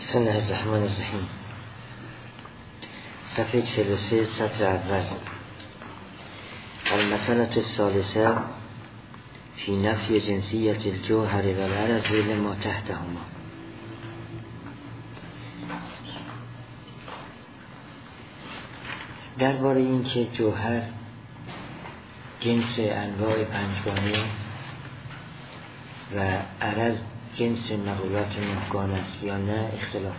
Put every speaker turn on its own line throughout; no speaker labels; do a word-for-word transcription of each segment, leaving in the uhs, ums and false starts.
بسم الله الرحمن الرحیم. صفحه چهل و سه سطر اول. المسألة الثالثة فی نفی جنسیت الجوهر و العرض لما تحتهما. درباره این که جوهر جنس انواع پنجگانه و عرض جنس مقولات نهگانه است یا نه اختلافه.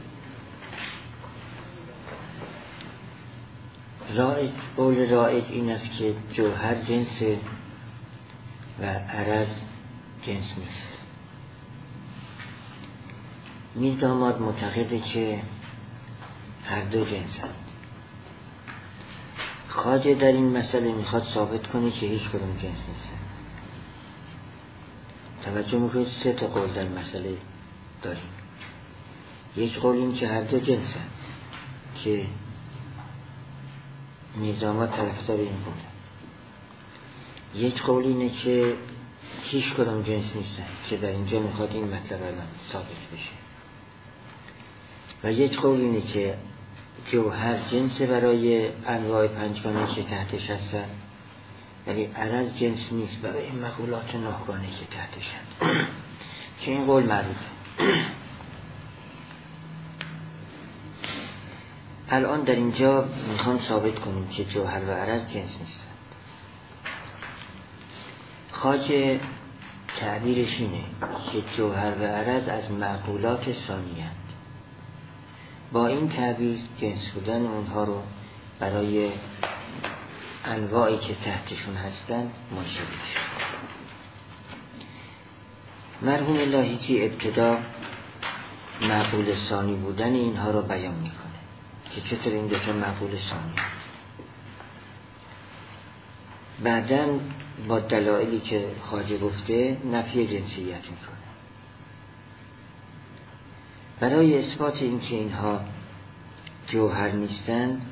رایج قول رایج این است که جوهر جنس و عرض جنس نیست. میرداماد معتقده که هر دو جنسند. خواجه در این مسئله میخواد ثابت کنه که هیچ کدوم جنس نیست. توجه میکنید سه تا قول در مسئله داریم. یک قول این که هر دو جنسند که میرداماد طرفدار این قوله. یک قول اینه که هیچ کدوم جنس نیستن که در اینجا میخواد این مطلب الان ثابت بشه. و یک قول اینه که جوهر جنس برای انواع پنجگانه که تحتش هستن، ولی عرض جنس نیست برای مقولات نهگانه که تحتش هست که این قول معروفه. الان در اینجا میخوام ثابت کنیم که جوهر و عرض جنس نیستن. خواجه تعبیرش اینه که جوهر و عرض از معقولات ثانیه هست. با این تعبیر جنس بودن اونها رو برای انواعی که تحتشون هستن مشابه میشه. مرحوم لاهیجی ابتدا معقول ثانی بودن اینها رو بیان میکنه که چطور این دوتا معقول ثانی. بعداً با دلایلی که خواجه گفته نفی جنسیت میکنه. برای اثبات اینکه اینها جوهر نیستند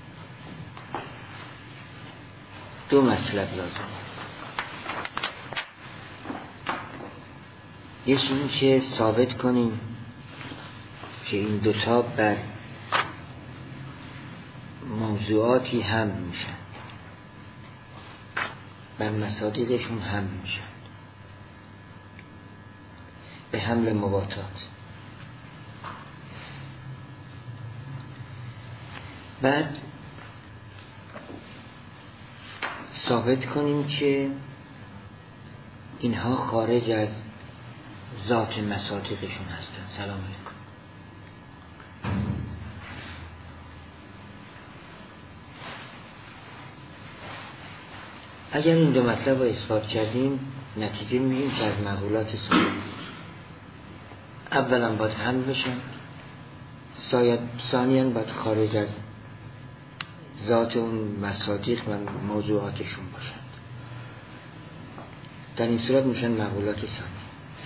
دو مطلب لازم. یکی این که ثابت کنیم که این دوتا بر موضوعاتی هم میشن، بر مصادیقشون هم میشن به حمل مباتات. بعد ثابت کنیم که اینها خارج از ذات مصادیقشون هستن. سلام علیکم. اگر این دو مطلب رو اثبات کردیم نتیجه میگیم که از مقولات ثانی اولا باید حمل بشن، ثانیاً باید خارج از ذات اون مصادیق و موضوعاتشون باشند. در این صورت میشن مقولات ثانی.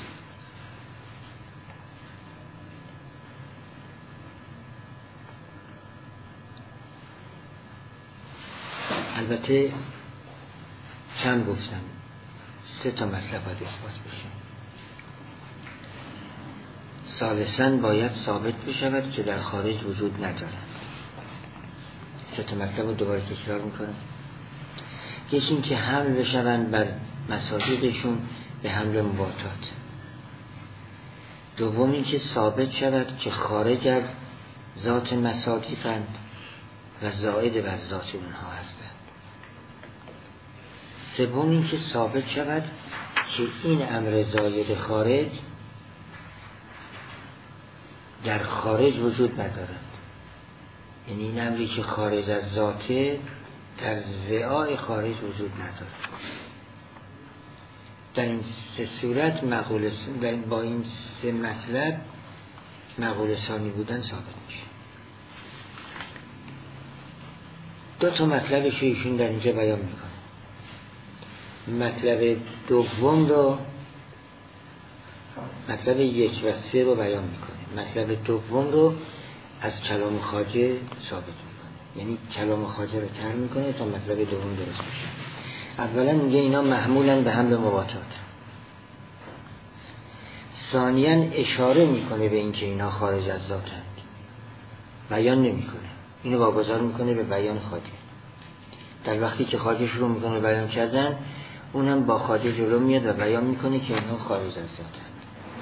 البته چند گفتم سه تا مطلب باید اثبات بشه. ثالثاً باید ثابت بشود که در خارج وجود ندارند. سه تا مطلب رو دوباره تکرار میکنم. یکی این که حمل بشوند بر مصادیقشون به حمل مباتات. دوم این که ثابت شود که خارج از ذات مصادیقند و زائد بر ذات اونها هستند. سوم این که ثابت شود که این امر زائد خارج در خارج وجود ندارد. یعنی این امری که خارج از ذاته در وعای خارج وجود ندارد. در این سه صورت مقوله با این سه مطلب مقوله ثانی بودن ثابت میشه. دو تا مطلبش رو ایشون در اینجا بیان میکنه. مطلب دوم رو مطلب یک و سه رو بیان میکنه. مطلب دوم رو از کلام خواجه ثابت میکنه، یعنی کلام خواجه رو تر میکنه تا مطلب دوم درست بشه. اولا میگه اینا محمولن به حمل مباتات. ثانیاً اشاره میکنه به اینکه اینا خارج از ذاتند، بیان نمیکنه، اینو واگذار میکنه به بیان خواجه. در وقتی که خواجه شروع میکنه بیان کردن، اونم با خواجه جلو میاد و بیان میکنه که اینا خارج از ذاتند.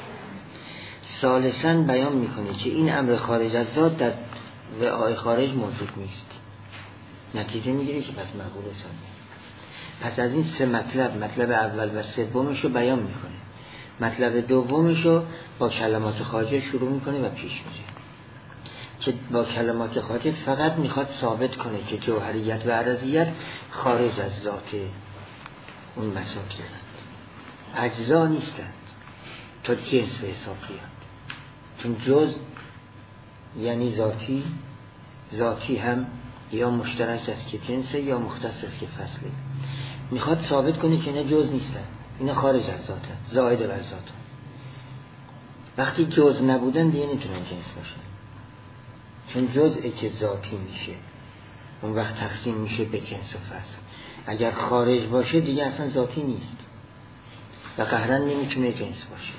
ثالثاً بیان میکنه که این امر خارج از ذات در وعای خارج موجود نیست. نتیجه میگیره که پس مقبول ثانیه. پس از این سه مطلب، مطلب اول و سومش رو بیان میکنه، مطلب دومش رو با کلمات خواجه شروع میکنه و پیش میره که با کلمات خواجه فقط میخواد ثابت کنه که جوهریت و عرضیت خارج از ذات اون مساکلند، اجزا نیستند تا جنس به حساب بیاد. چون جز یعنی ذاتی، ذاتی هم یا مشترک است که جنسه یا مختص است که فصله. میخواد ثابت کنه که اینا جز نیستن، اینا خارج از ذاتن، زائد بر ذاتن. وقتی جز نبودن دیگه نمیتونن جنس باشن، چون جزئی که ذاتی میشه اون وقت تقسیم میشه به جنس و فصل. اگر خارج باشه دیگه اصلا ذاتی نیست و قهرا نمیتونه جنس باشه.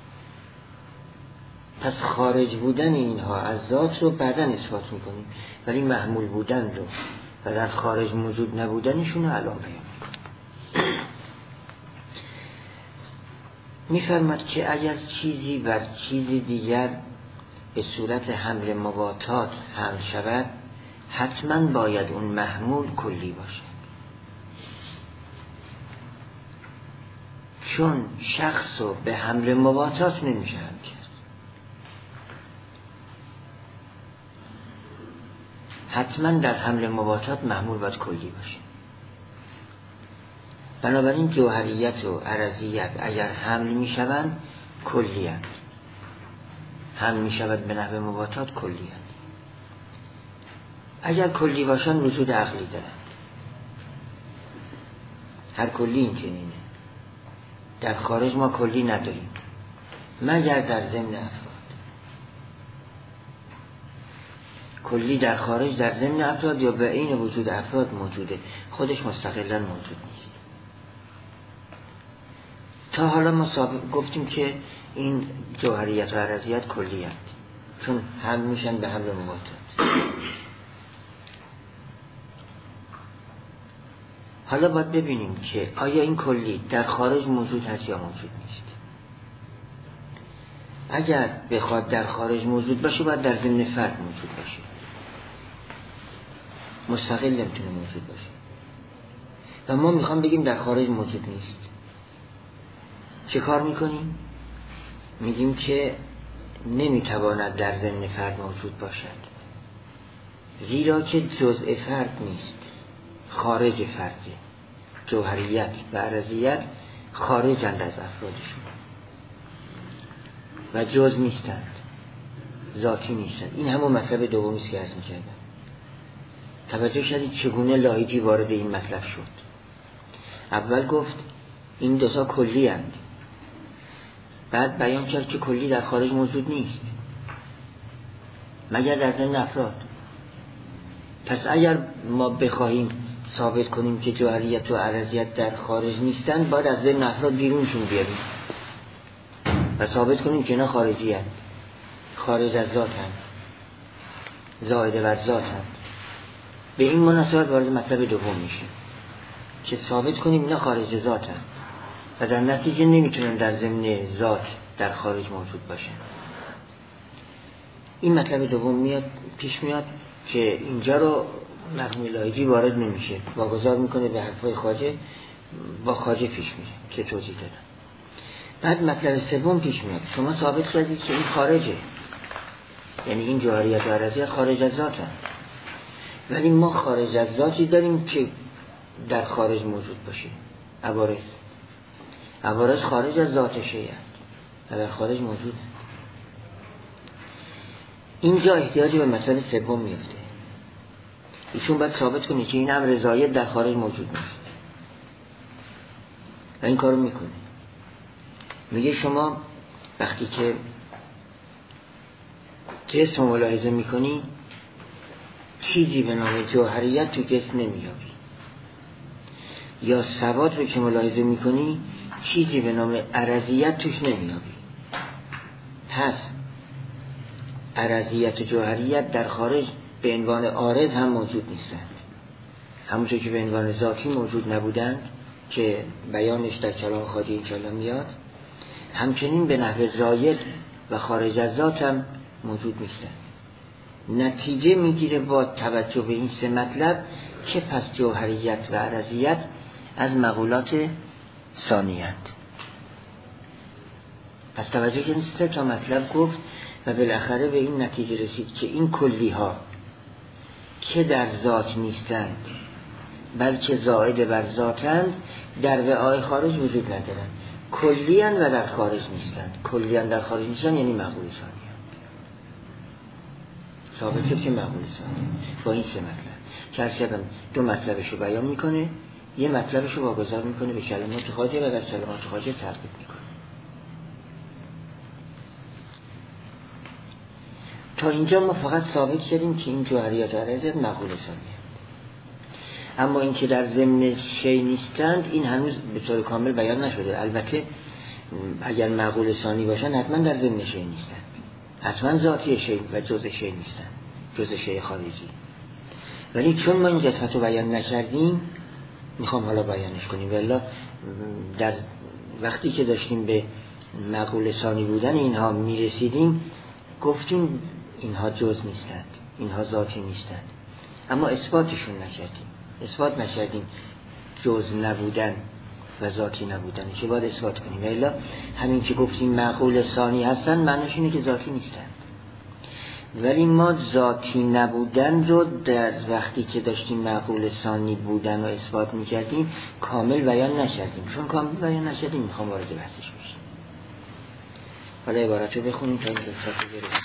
پس خارج بودن اینها از ذات رو بعداً اثبات میکنیم، ولی محمول بودن رو و در خارج موجود نبودنشون رو الان بیان میکنیم. میفرماد که اگر چیزی بر چیزی دیگر به صورت حمل مباتات حمل شود، حتما باید اون محمول کلی باشه. چون شخص رو به حمل مباتات نمیشه حمل کرد. حتما در حمل مباتات محمول باید کلی باشه. بنابراین جوهریت و عرضیت اگر حمل می شوند کلی هست، حمل می شود به نحو مباتات کلی هست. اگر کلی باشن وجود عقلی دارن، هر کلی این چنینه. در خارج ما کلی نداریم مگر در ضمن افراد. کلی در خارج در ضمن افراد یا به عین وجود افراد موجوده، خودش مستقلا موجود نیست. تا حالا ما گفتیم که این جوهریت و عرضیت کلی هست چون هم میشن به حمل مباتات. حالا باید ببینیم که آیا این کلی در خارج موجود هست یا موجود نیست. اگر بخواد در خارج موجود باشه باید در ضمن فرد موجود باشه، مستقل نمیتونه موجود باشه. و ما میخوام بگیم در خارج موجود نیست. چه کار میکنیم؟ میگیم که نمیتواند در ضمن فرد موجود باشد، زیرا که جزء فرد نیست، خارج فرده. جوهریت و عرضیت خارجند از افرادشون و جز نیستند، ذاتی نیستند. این همون مطلب دومی است که عرض می‌کردم. توجه شدید چگونه لاهیجی وارد این مطلب شد. اول گفت این دوتا کلی هستند، بعد بیان کرد که کلی در خارج موجود نیست مگر در ضمن افراد. پس اگر ما بخواهیم ثابت کنیم که جوهریت و عرضیت در خارج نیستند، باید از ضمن افراد بیرونشون بیاریم و ثابت کنیم که اینا خارجی هستند، خارج از ذات هستند، زائد بر ذات هستند. به این مناسبت وارد مطلب دوم میشه که ثابت کنیم اینا خارج ذات هستند و در نتیجه نمیتونن در ضمن ذات در خارج موجود باشن. این مطلب دوم میاد پیش میاد که اینجا رو مرحوم لاهیجی وارد نمیشه، واگذار میکنه به حرفای خواجه، با خواجه پیش میره که توضیح دادم. بعد مطلب سوم پیش میاد، شما ثابت کردید که این خارجه، یعنی این جوهریت و عرضیت خارج از ذات هست، ولی ما خارج از ذاتی داریم که در خارج موجود باشه. عوارض عوارض خارج از ذات شیء هست و در خارج موجود هست. اینجا احتیاجی به مسئله سوم میفته. ایشون باید ثابت کنه که این امر زاید در خارج موجود نیست و این کارو میکنه. میگه شما وقتی که جسم ملاحظه میکنی چیزی به نام جوهریت تو جسم نمیابی، یا ثبات رو که ملاحظه میکنی چیزی به نام عرضیت توش نمیابی. پس عرضیت و جوهریت در خارج به عنوان عارض هم موجود نیستند، همونطور که به عنوان ذاتی موجود نبودند که بیانش در کلام خواجه انشاءالله میاد، همچنین به نحو زاید و خارج از ذات هم موجود نیستند. نتیجه میگیره با توجه به این سه مطلب که پس جوهریت و عرضیت از مقولات ثانیند. پس توجه که این سه تا مطلب گفت و بالاخره به این نتیجه رسید که این کلی ها که در ذات نیستند بلکه زائد بر ذاتند در وعای خارج وجود ندارند، کلیان و در خارج نیستند. کلیان در خارج نیستند یعنی مقول ثانی ثابت شد که مقول ثانی با این سه مطلب که هر کدام دو مطلبش رو بیان میکنه، یه مطلبش رو واگذار میکنه به کلمات خواجه و در کلمات خواجه ترتیب میکنه. تا اینجا ما فقط ثابت کردیم که این جوهریات و عرضیات مقول ثانی، اما این که در ضمن شی نیستند این هنوز به طور کامل بیان نشده. البته اگر مقول ثانی باشن حتما در ضمن شی نیستند، حتما ذاتی شی و جزء شی نیستند، جزء شی خارجی. ولی چون ما این قسمت رو بیان نکردیم میخوام حالا بیانش کنیم. والا در وقتی که داشتیم به مقول ثانی بودن اینها میرسیدیم گفتیم اینها جز نیستند، اینها ذاتی نیستند، اما اثباتشون نکردیم. اثبات نکردیم جز نبودن و ذاتی نبودن که باید اثبات کنیم. الا همین که گفتیم معقول ثانی هستن معنیش اینه که ذاتی نیستند. ولی ما ذاتی نبودن رو در وقتی که داشتیم معقول ثانی بودن و اثبات میکردیم کامل بیان نکردیم. چون کامل بیان نکردیم میخوام وارد بحثش بشیم. حالا عبارت رو بخونیم تا این قسمت رو برسیم.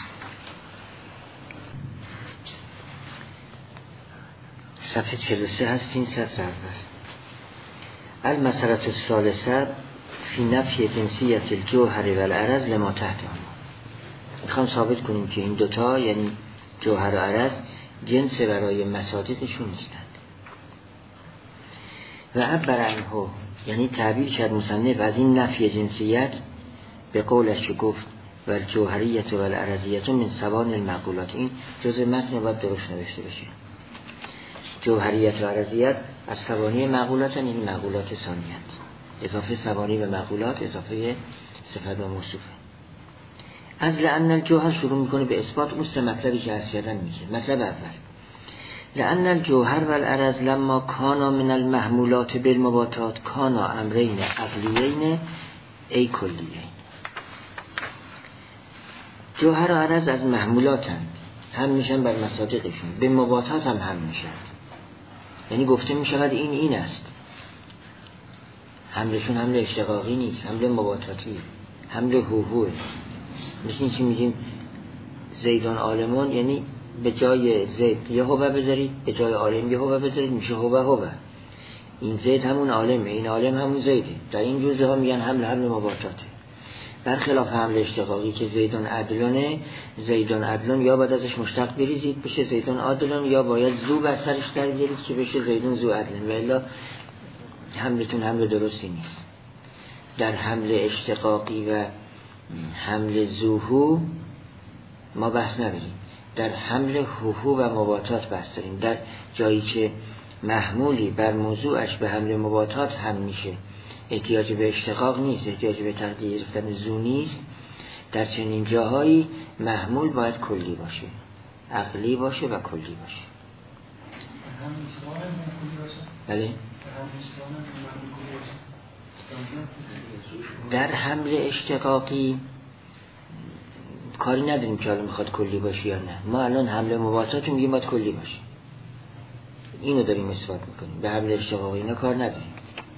صفحه چهل و سه هستین. سطر اول المسألة الثالثة فی نفی جنسیت الجوهر و العرض لما تحت آن. میخوام ثابت کنیم که این دوتا یعنی جوهر و عرض جنس برای مصادیقشون نیستند. و عبر عنه یعنی تعبیر کرد مصنف از این نفی جنسیت به قولش که گفت و الجوهریت و العرضیت من سوان المقولات. این جزء متن باید درست نوشته بشه. جوهریت و عرضیت از ثوانی مقولات یعنی مقولات ثانیت، اضافه ثوانی به مقولات اضافه صفت و موصوفه. از لأن الجوهر شروع میکنه به اثبات اون سه مطلبی که عرض کردن میگه. مطلب اول لأن الجوهر و العرض لما کانا من المحمولات بالمباتات کانا امرین عقلیین ای کلیین. جوهر و عرض از محمولاتن، هم میشن بر مصادیقشون، به مباتات هم هم میشن. یعنی گفته میشود این این است، حملشون حمل اشتقاقی نیست، حمل مباتاتی، حمل هوهوه. مثل این که میگیم زیدان عالمون، یعنی به جای زید یه هوه بذارید به جای عالم یه هوه بذارید میشه هوه هوه. این زید همون عالمه، این عالم همون زیده. در این جزء ها میگن حمل حمل مباتاته. برخلاف حمل اشتقاقی که زیدان عدلونه، زیدان عدلون یا باید ازش مشتق بریزید بشه زیدان عدلون، یا باید زو بر سرش در بیارید که بشه زیدان زو عدلون، و الا حملتون حمل درستی نیست. در حمل اشتقاقی و حمل زوهو ما بحث نداریم، در حمل هوهو و مباتات بحث داریم. در جایی که محمولی بر موضوعش به حمل مباتات هم میشه، احتیاج به اشتقاق نیست، احتیاج به تقدیر گرفتن زو نیست، در چنین جاهایی محمول باید کلی باشه، عقلی باشه و کلی باشه. بله؟ در حمل اشتقاقی کاری نداریم که حالا میخواد کلی باشه یا نه. ما الان حمل مباتات میگیم باید کلی باشه، اینو داریم اثبات میکنیم. به حمل اشتقاقی اینا کار نداریم.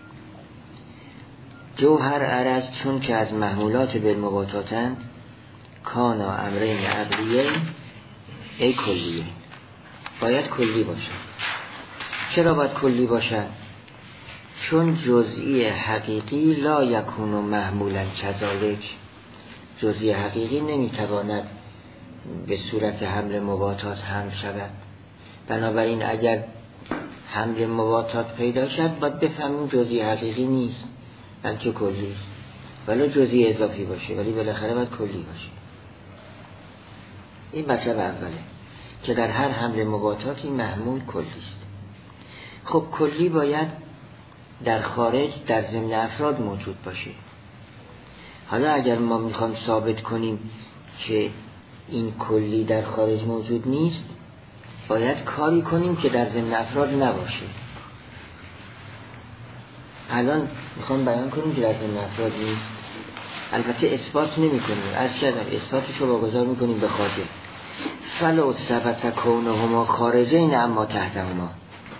جوهر عرض چون که از محمولات بالمباتاتند کانا امرین عقلیه ای کلیه، باید کلی باشه. چرا باید کلی باشه؟ چون جزئی حقیقی لا یکون محمولا کذالک. جزئی حقیقی نمیتواند به صورت حمل مباتات حمل شود. بنابراین اگر حمل مباتات پیدا شد باید بفهمیم جزئی حقیقی نیست بلکه کلی است. ولی جزئی اضافی باشه ولی بالاخره باید کلی باشه. این مطلب اوله که در هر حمل مباطاتی محمول کلی است. خب کلی باید در خارج در ضمن افراد موجود باشه. حالا اگر ما میخوام ثابت کنیم که این کلی در خارج موجود نیست، باید کاری کنیم که در ضمن افراد نباشه. الان میخوام بیان کنیم که در ضمن افراد نیست، البته اثبات نمی کنیم، از کردم اثباتش رو واگذار میکنیم به خاطر فلو ثبت کونهما خارجین اما تحتهما.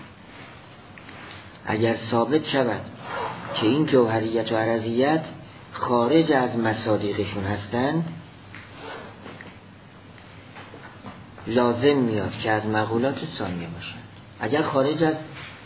اگر ثابت شود که این جوهریت و عرضیت خارج از مصادیقشون هستند، لازم میاد که از مقولات ثانیه باشند. اگر خارج از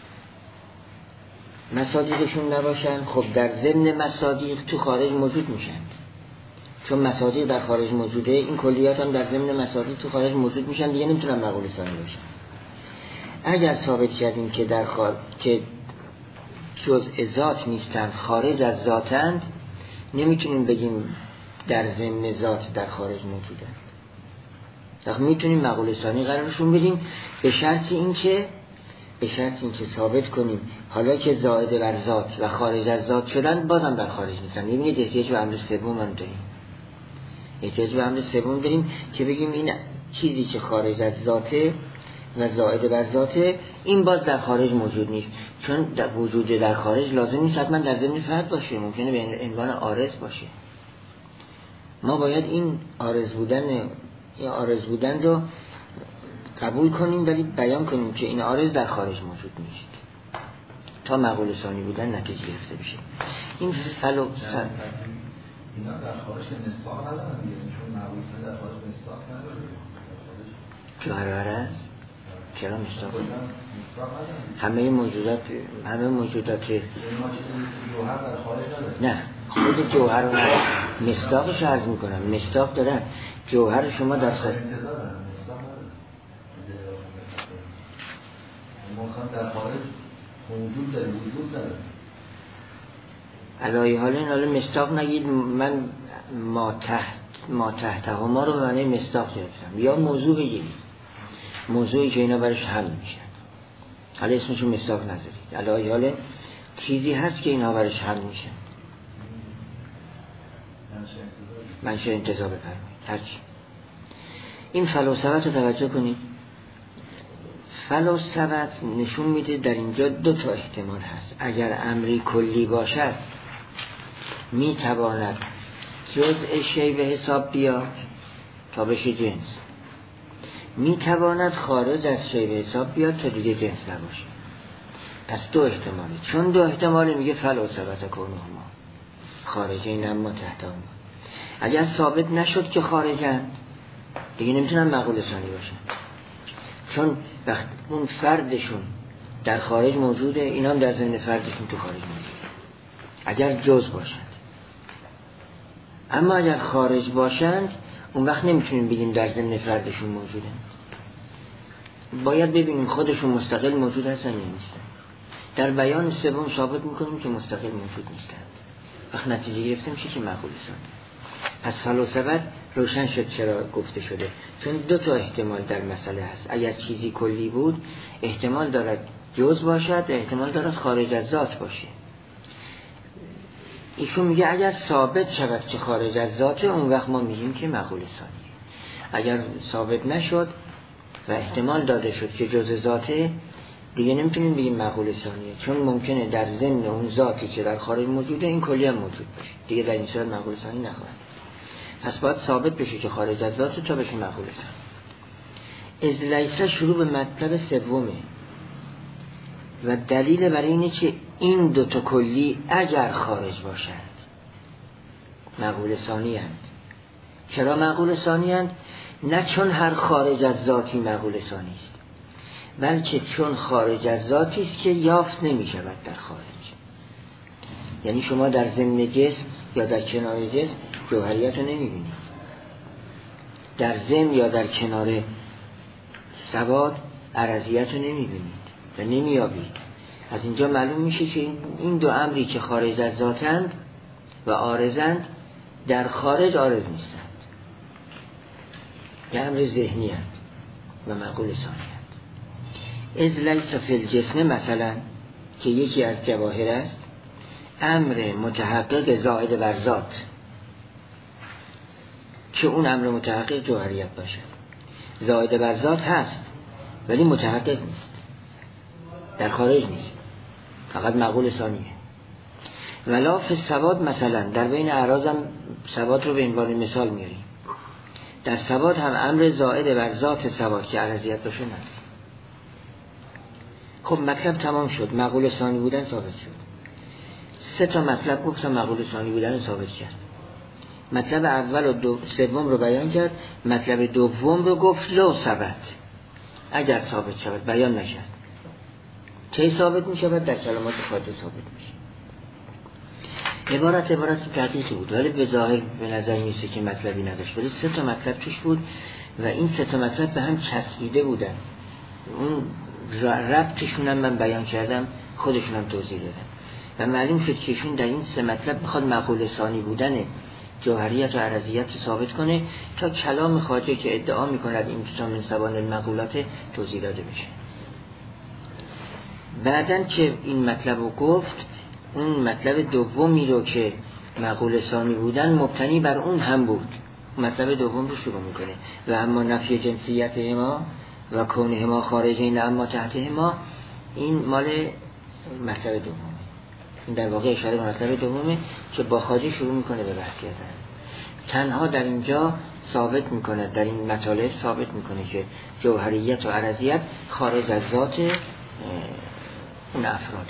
مصادیقشون نباشند، خب در ضمن مصادیق تو خارج موجود میشند، چون مصادیق در خارج موجوده، این کلیات هم در ضمن مصادیق تو خارج موجود میشن، دیگه نمیتونن مقوله ثانی باشن. اگر ثابت کردیم که در خارج که جزء ذات نیستند، خارج از ذاتند، نمیتونیم بگیم در ضمن ذات در خارج موجودند. وقت میتونیم مقوله ثانی قرارشون بدیم به شرط این که به شرط این که ثابت کنیم حالا که زائد بر ذات و خارج از ذات شدن بازم در خارج نیستن. میبینید احتیاج به امر سوم هم داریم، احتیاج به امر سوم داریم که بگیم این چیزی که خارج از ذاته و زائد بر ذاته، این باز در خارج موجود نیست، چون در وجود در خارج لازم نیست حتما در ضمن فرد باشه، ممکنه به عنوان عارض باشه. ما باید این عارض بودن این عارض بودن رو قبول کنیم، ولی بیان کنیم که این عارض در خارج موجود نیست تا مقوله ثانی بودن نتیجه گرفته بشه. این فلو سن
اینا در خارج نساق ندارن دیگه، چون مقوله ثانی در خارج نساق نداره.
جوهر است چرا نساق؟ همه موجودات همه موجودات
جوهر در خارج نداره.
نه، خود جوهر رو مصداقش عرض میکنم، مصداق دارن. جوهر شما در خارج
در خارج موجود داره، وجود داره.
علایه حال این حالا مصداق نگید، من ما تحت ما تحت هما رو به معنی مصداق گرفتم، یا موضوع بگیرید، موضوعی که اینا برش حل میشن، حالا اسمشو مصداق نذارید، علایه حال چیزی هست که اینا برش حل میشن. منشه انتظار بفرمایید هرچی. این فلسفت رو توجه کنید. فلسفت نشون میده در اینجا دو تا احتمال هست. اگر امری کلی باشد میتواند جزء شی به حساب بیاد تا بشه جنس، میتواند خارج از شی به حساب بیاد تا دیگه جنس نباشه. پس دو احتمالی، چون دو احتمالی میگه فلسفت کونهما خارجین اما تحت هما. اگر ثابت نشد که خارجن، دیگه نمیتونن مقوله ثانی باشن، چون وقت اون فردشون در خارج موجوده، اینا هم در ضمن فردشون تو خارج موجوده اگر جز باشند. اما اگر خارج باشند، اون وقت نمیتونیم بگیم در ضمن فردشون موجوده، باید ببینیم خودشون مستقل موجود هستن یا نیستن. در بیان سوم ثابت میکنیم که مستقل موجود نیستند، وقت نتیجه گرفته میشه که مقوله ثانی. پس فلسفت روشن شد چرا گفته شده، چون دو تا احتمال در مسئله هست. اگر چیزی کلی بود احتمال دارد جز باشد، احتمال دارد خارج از ذات باشه. ایشون میگه اگر ثابت شود که خارج از ذاته، اون وقت ما میگیم که مقوله ثانیه. اگر ثابت نشد و احتمال داده شد که جز ذاته، دیگه نمیتونیم بگیم مقوله ثانیه، چون ممکنه در ضمن اون ذاتی که در خارج موجوده این کلی هم موجود باشه، دیگه در این صورت مقوله ثانی نخواهد. پس باید ثابت بشه که خارج از ذات تا بشه مقوله ثانی. از لیسه شروع به مطلب سومه و دلیل برای اینه که این دوتا کلی اگر خارج باشند مقوله ثانی هستند. چرا مقوله ثانی هستند؟ نه چون هر خارج از ذاتی مقوله ثانی است، بلکه چون خارج از ذاتی است که یافت نمی شود در خارج. یعنی شما در ضمن جسم یا در کنار جسم جوهریت رو نمی بینید، در ضمن یا در کنار سواد عرضیت رو نمی بینید و نمی یابید. از اینجا معلوم میشه که این دو امری که خارج از ذاتند و عارضند، در خارج عارض نیستند. یه امر ذهنی هست و معقول ثانی هست. از لیس فی الجسم مثلا که یکی از جواهر است، امر متحقق زائد بر ذات که اون امر متحقق جوهریت باشه. زائد بر ذات هست ولی متحقق نیست، در خارج نیست، فقط معقول ثانیه. ولا فی الثبات مثلا، در بین اعراض هم ثبات رو به عنوان مثال میاریم. در ثبات هم امر زائد بر ذات ثبات که عرضیت باشه نه. خب مطلب تمام شد، معقول ثانی بودن ثابت شد. سه تا مطلب گفت تا معقول ثانی بودن ثابت کرد. مطلب اول و دو سوم رو بیان کرد، مطلب دوم رو گفت لو ثبت، اگر ثابت شود بیان نشد. چه ثابت می شود؟ در کلمات خارجه ثابت میشه. عبارت عبارت دقیقی بود ولی به ظاهر به نظر میسه که مطلبی نداشت، ولی سه تا مطلب توش بود و این سه تا مطلب به هم چسبیده بودن. اون ربطشون هم من بیان کردم، خودشون هم توضیح دادم و معلوم شد که ایشون در این سه مطلب میخواد معقول ثانی بودن جوهریت و عرضیت ثابت کنه تا کلام خارجه که ادعا میکند این تا من سبان المقولات توضیح داده بشه. بعدن که این مطلب رو گفت، اون مطلب دومی رو که معقول ثانی بودن مبتنی بر اون هم بود، مطلب دوم رو شروع میکنه و اما نفی جنسیت ما و کونه ما خارجین اما تحت ما، این مال مطلب دومه. این در واقع اشاره به مطلب دومه که با خارجی شروع میکنه به بحث کردن. تنها در اینجا ثابت میکنه، در این مطالب ثابت میکنه که جوهریت و عرضیت خارج از ذات اون افراده،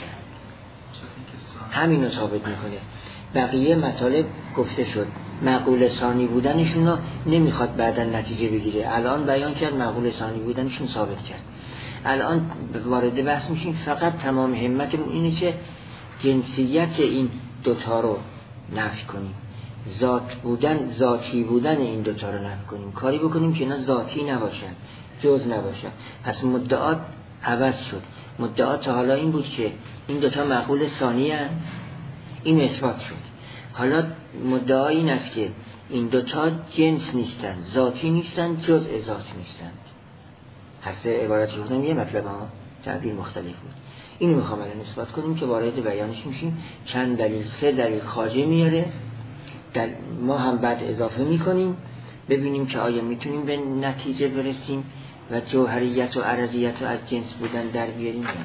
همین رو ثابت میکنه. بقیه مطالب گفته شد معقول ثانی بودنشون رو نمیخواد بعدا نتیجه بگیره، الان بیان کرد معقول ثانی بودنشون ثابت کرد. الان وارد بحث میشیم، فقط تمام همتمون اینه که جنسیت این دوتا رو نفی کنیم، ذات بودن، ذاتی بودن این دوتا رو نفی کنیم، کاری بکنیم که اینا ذاتی نباشن، جز نباشن. پس مدعات عوض شد. مدعات تا حالا این بود که این دوتا معقول ثانی هستند، این اثبات شد. حالا مدعا این است که این دوتا جنس نیستن، ذاتی نیستن، جز ذات نیستن. هر سه عبارتی بودن یه مطلب ها تعبیر مختلف بود. اینو میخوام الان اثبات کنیم که وارد بیانش میشیم. چند دلیل، سه دلیل خارجه میاره، در ما هم بعد اضافه میکنیم ببینیم که آیا میتونیم به نتیجه برسیم و جوهریت و عرضیت رو از جنس بودن در بیاریم یا نه.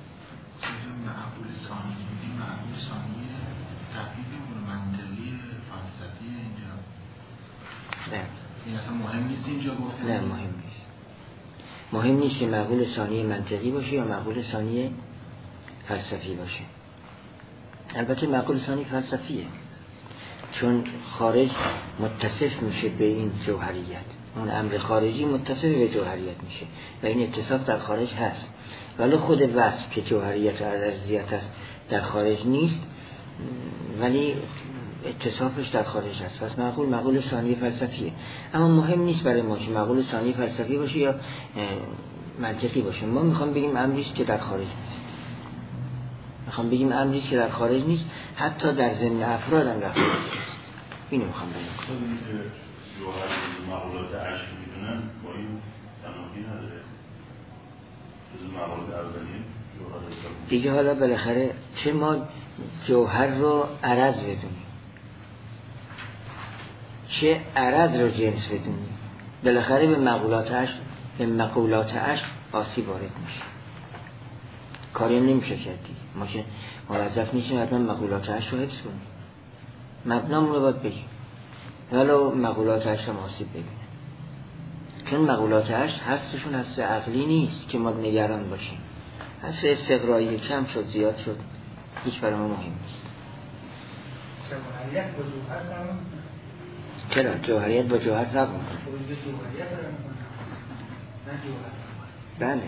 معقول ثانی، این معقول ثانی تفکیک منطقی فلسفی اینجا
نه،
این اصلا مهم نیست اینجا گفته.
نه مهم نیست. مهم نیست که معقول ثانی منطقی باشه یا معقول ثانی فلسفی باشه. البته معقول ثانی فلسفیه، چون خارج متصف میشه به این جوهریت، اون امر خارجی متصف به جوهریت میشه و این اتصاف در خارج هست، ولی خود وصف که جوهریت و عرضیت هست در خارج نیست، ولی اتصافش در خارج هست. پس معقول معقول ثانی فلسفیه. اما مهم نیست برای ما که معقول ثانی فلسفی باشه یا منطقی باشه. ما میخوام بگیم امریست که در خارج نیست، میخوام بگیم امریست که در خارج نیست، حتی در ضمن افراد هم در خارج نیست. اینو میخوام بگم.
جوهر معقولات عشق میدونن با این تناقی نداره. جز معقولات اولیه جوهر
دیگه حالا بالاخره چه ما جوهر رو عرض بدونیم چه عرض رو جنس بدونیم، بالاخره به معقولات عشق به معقولات عشق آسیب وارد میشه. کاری نمیشه کردی، ما که موظف نیستیم حتما معقولات عشق رو حفظ کنیم، مبنامون رو باید بگیم ولو مقولات عشق هم آسیب ببینه، چون مقولات عشق هستشون هست عقلی نیست که ما نگران باشیم، هست استقرایی، کم شد زیاد شد هیچ برای ما مهم نیست. چرا؟ جوهریت با جوهر فرق میکنه. بله،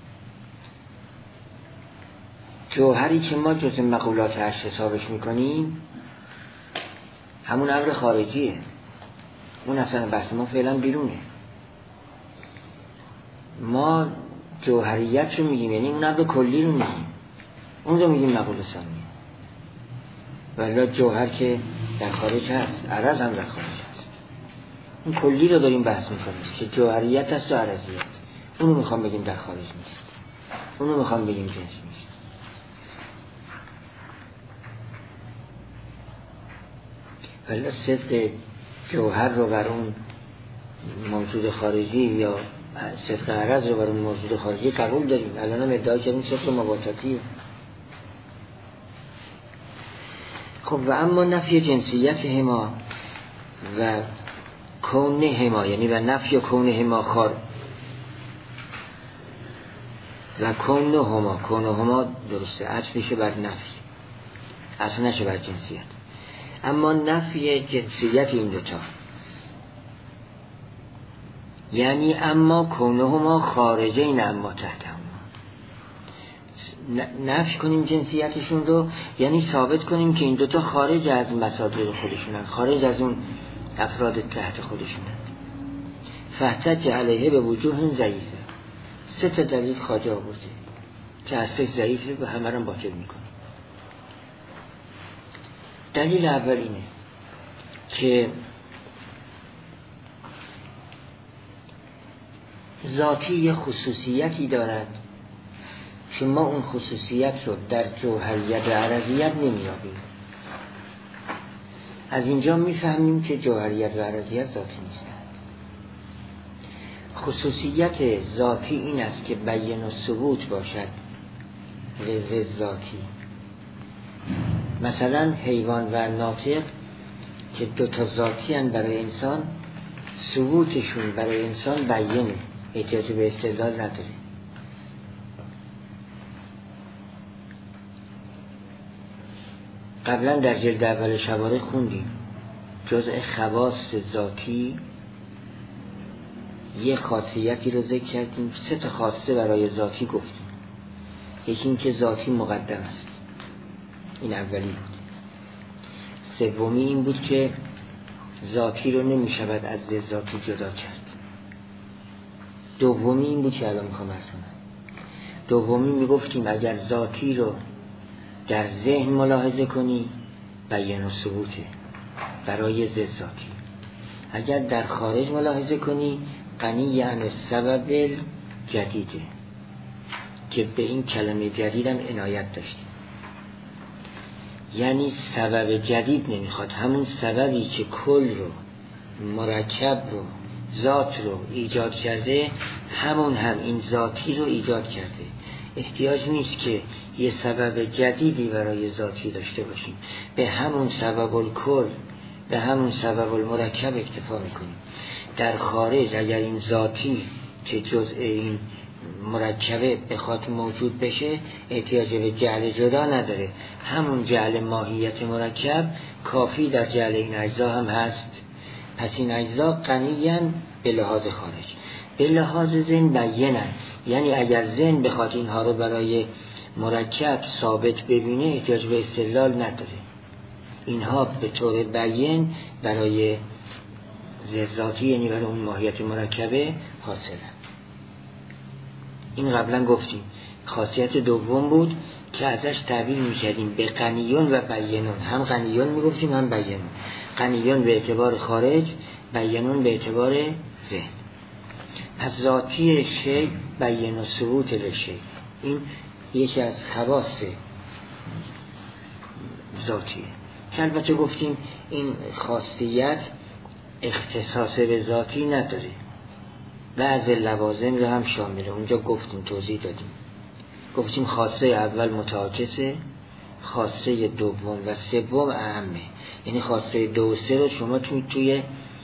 جوهری که ما جز مقولات عشق حسابش میکنیم همون امر خارجیه، اون اصلا بحث ما فعلا بیرونه. ما جوهریت رو میگیم، یعنی اون امر کلی رو میگیم، اون رو میگیم مقول ثانیه. ولی جوهر که در خارج هست، عرض هم در خارج هست. این کلی رو داریم بحث میکنیم که جوهریت است و عرضیت. اونو میخوام بگیم در خارج نیست، اونو میخوام بگیم جنس نیست. ولی صدق جوهر رو بر اون موجود خارجی یا صدق عرض رو بر اون موجود خارجی قبول داریم. الان هم ادعا کردیم صدق مباطاتی. خب و اما نفی جنسیت هما و کون هما، یعنی و نفی و کون هما خار و کون هما، کون هما درسته عطف میشه بر نفی، اصلا نشه بر جنسیت. اما نفی جنسیت این دوتا یعنی اما کونهما خارجه این اما تحت هم نفی کنیم جنسیتشون رو، یعنی ثابت کنیم که این دوتا خارج از مصادر خودشونن، خارج از اون افراد تحت خودشونن. فاحتج علیه به وجوه ضعیفه. سه تا دلیل خواجه آورده که اصلش ضعیفه و همه رو باطل میکنه. دلیل اول اینه که ذاتی یه خصوصیتی دارد که ما اون خصوصیت رو در جوهریت و عرضیت نمیابیم. از اینجا میفهمیم که جوهریت و عرضیت ذاتی نیستند. خصوصیت ذاتی این است که بیان و ثبوت باشد رز ذاتی. مثلا حیوان و ناطق که دوتا ذاتی هن برای انسان، ثبوتشون برای انسان بیانه، احتیاج به استدلال نداره. قبلا در جلد اول شباره خوندیم جزء خواص ذاتی یه خاصیتی رو ذکر کردیم، سه تا خاصه برای ذاتی گفتیم. یکی این که ذاتی مقدم است، این اولی بود. سومی این بود که ذاتی رو نمی شود از ذاتی جدا کرد. دومی این بود که الان میخوام عرض کنم. دومی میگفتیم اگر ذاتی رو در ذهن ملاحظه کنی بیان و ثبوته برای ذات ذاتی. اگر در خارج ملاحظه کنی غنی یعنی سبب جدیده که به این کلمه جدید هم عنایت داشتیم. یعنی سبب جدید نمیخواد، همون سببی که کل رو مرکب رو ذات رو ایجاد کرده همون هم این ذاتی رو ایجاد کرده. احتیاج نیست که یه سبب جدیدی برای ذاتی داشته باشیم، به همون سبب الکل به همون سبب المرکب اکتفا میکنیم. در خارج اگر این ذاتی که جزء این مرکبه بخواد موجود بشه احتیاج به جعل جدا نداره، همون جعل ماهیت مرکب کافی در جعل این اجزا هم هست. پس این اجزا غنیاً به لحاظ خارج، به لحاظ ذهن بیانن. یعنی اگر ذهن بخواد اینها رو برای مرکب ثابت ببینه احتیاج به استدلال نداره، اینها به طور بیان برای ذاتی یعنی برای اون ماهیت مرکبه حاصلن. این قبلا گفتیم خاصیت دوم بود که ازش تعبیر میکردیم به غنیون و بیانون. هم غنیون میگفتیم هم بیانون. غنیون به اعتبار خارج، بیانون به اعتبار ذهن. پس ذاتی شی بیان و ثبوت لشی، این یکی از خواص ذاتیه که البته گفتیم این خاصیت اختصاص به ذاتی نداره، بعض لوازم رو هم شامله. اونجا گفتیم توضیح دادیم، گفتیم خاصه اول متعاکسه، خاصه دوم و سوم اهمه. یعنی خاصه دو و سه رو شما توی توی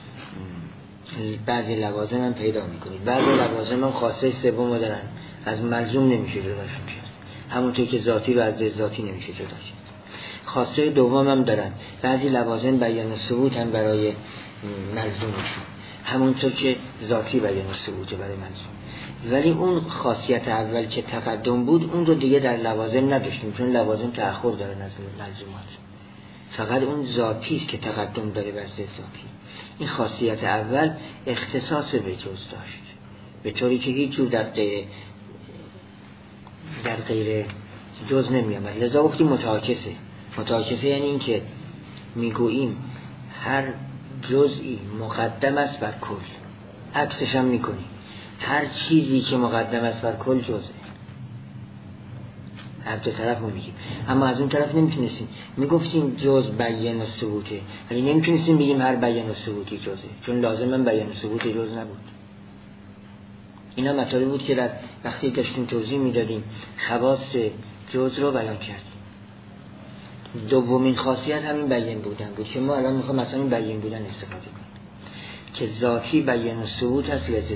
بعضی لوازم هم پیدا میکنید. بعضی لوازم هم خاصه سوم رو دارن، از ملزوم نمیشه جداشون کرد، همونطور که ذاتی رو از ذاتی نمیشه جدا کرد. خاصه دوم هم دارن، بعضی لوازم بیان و ثبوت هم برای ملزومشون، همونطور که ذاتی بیان و ثبوت برای ملزوم. ولی اون خاصیت اول که تقدم بود اون رو دیگه در لوازم نداشتیم، چون لوازم تأخر داره از ملزومات. فقط اون ذاتی است که تقدم داره بر ذاتی. این خاصیت اول اختصاص به جز داشت، به طوری که هیچ جور در غیر در غیر جز نمی آمد. لذا گفتیم متعاکسه. متعاکسه یعنی این که میگوییم هر جزئی مقدم است بر کل، عکسش هم میکنی. هر چیزی که مقدم است بر کل جزئه. هر دو طرف رو میگیم. اما از اون طرف نمیتونستیم میگفتیم جز بیان و ثبوته، ولی نمیتونستیم بگیم هر بیان و ثبوتی جزه، چون لازم بیان و ثبوت جز نبود. اینا مطالبی بود که در وقتی داشتیم توضیح میدادیم خواص جز رو بیان کردیم. دومین خاصیت همین بیان بودن بود که ما الان میخوام مثلا این بیان بودن استفاده کنیم که ذاتی بیان و ثبوت هست یا ذاتی.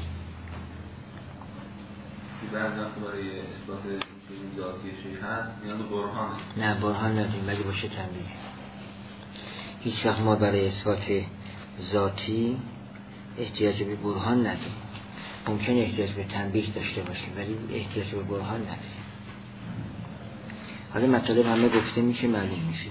بعد وقت برای اثبات ذاتی شیء هست میان برهانه.
نه برهان نداریم، ولی باشه تنبیه. هیچ وقت ما برای اثبات ذاتی احتیاج به برهان نداریم. ممکن احتیاج به تنبیه داشته باشیم ولی احتیاج به برهان نداریم. حالا مطالب همه گفته میشه، معلوم میشه.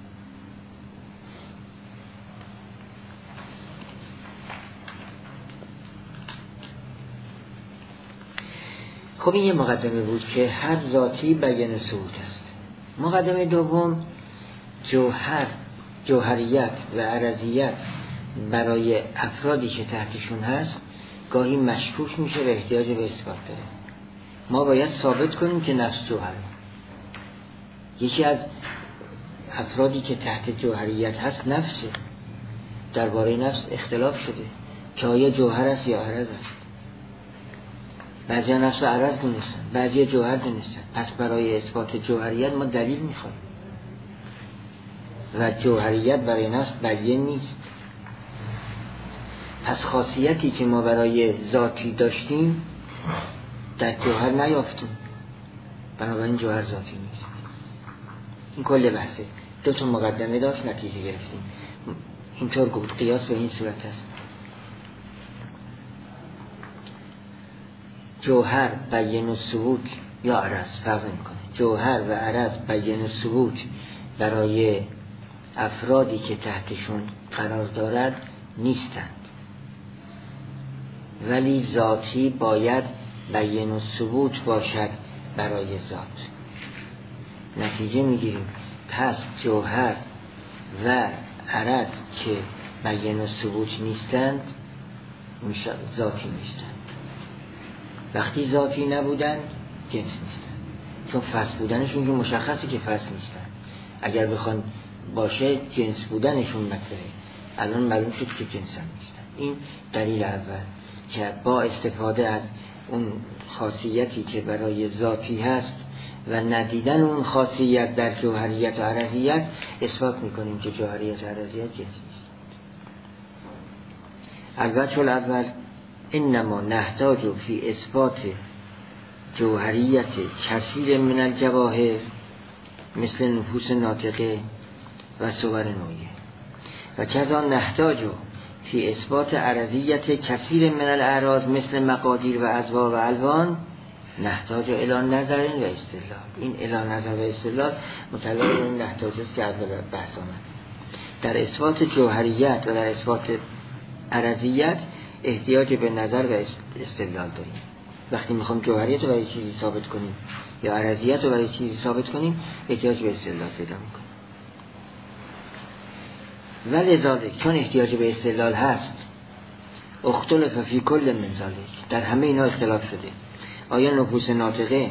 خب این یه مقدمه بود که هر ذاتی بیان ثبوت است. مقدمه دوم، جوهر، جوهریت و عرضیت برای افرادی که تحتشون هست گاهی مشکوک میشه و احتیاج به اثبات داره. ما باید ثابت کنیم که نفس جوهره. یکی از افرادی که تحت جوهریت هست نفسه. درباره نفس اختلاف شده که آیا جوهر است یا عرض است. بعضی نفس عرض دونستن، بعضی جوهر دونستن. پس برای اثبات جوهریت ما دلیل میخوایم و جوهریت برای نفس بیان نیست. پس خاصیتی که ما برای ذاتی داشتیم در جوهر نیافتیم، بنابراین جوهر ذاتی نیست. این کل بحثه. دو تا مقدمه داشت، نتیجه گرفتیم. اینطور گفت قیاس به این صورت است: جوهر بیان و ثبوت یا عرض فرق میکنه. جوهر و عرض بیان و ثبوت برای افرادی که تحتشون قرار دارد نیستند، ولی ذاتی باید بیان و ثبوت باشد برای ذات. نتیجه میگیریم پس جوهر و عرض که بیان و ثبوت نیستند ذاتی نیستند. وقتی ذاتی نبودن جنس نیستن، چون فصل بودنشون که مشخصی که فصل نیستن. اگر بخوان باشه جنس بودنشون مطرحه. الان معلوم شد که جنس هم نیستن. این دلیل اول که با استفاده از اون خاصیتی که برای ذاتی هست و ندیدن اون خاصیت در جوهریت و عرضیت اثبات میکنیم که جوهریت و عرضیت جنس نیست. البته الاول انما نحتاج فی اثبات جوهریت کثیر من الجواهر مثل نفوس ناطقه و صور نوعیه و کذا نحتاج فی اثبات عرضیت کثیر من الاعراض مثل مقادیر و اضواء و الوان نحتاج الی نظر و استدلال. این الی نظر و استدلال متعلق به این نحتاج است که اول بحث آمد. در اثبات جوهریت و در اثبات عرضیت احتیاج به نظر و استدلال داریم. وقتی میخوام جوهریت رو برای چیزی ثابت کنیم یا عرضیت رو برای چیزی ثابت کنیم احتیاج به استدلال پیدا میکنیم. ولی ذالک چون احتیاج به استدلال هست اختلف فی کل من ذالک، در همه اینا اختلاف شده. آیا نفوس ناطقه